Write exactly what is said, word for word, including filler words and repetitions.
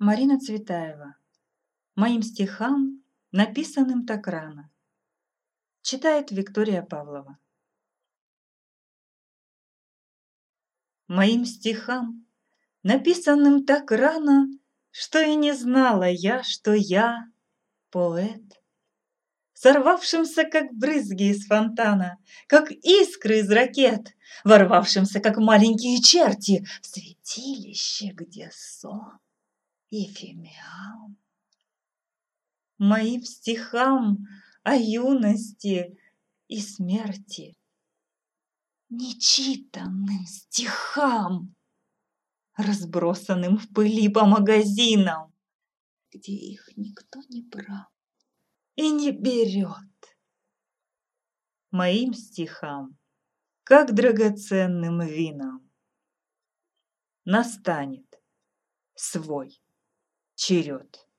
Марина Цветаева. Моим стихам, написанным так рано. Читает Виктория Павлова. Моим стихам, написанным так рано, что и не знала я, что я поэт. Сорвавшимся, как брызги из фонтана, как искры из ракет, ворвавшимся, как маленькие черти, в святилище, где сон и фимиам. Моим стихам о юности и смерти, нечитанным стихам, разбросанным в пыли по магазинам, где их никто не брал и не берет. Моим стихам, как драгоценным винам, настанет свой черед.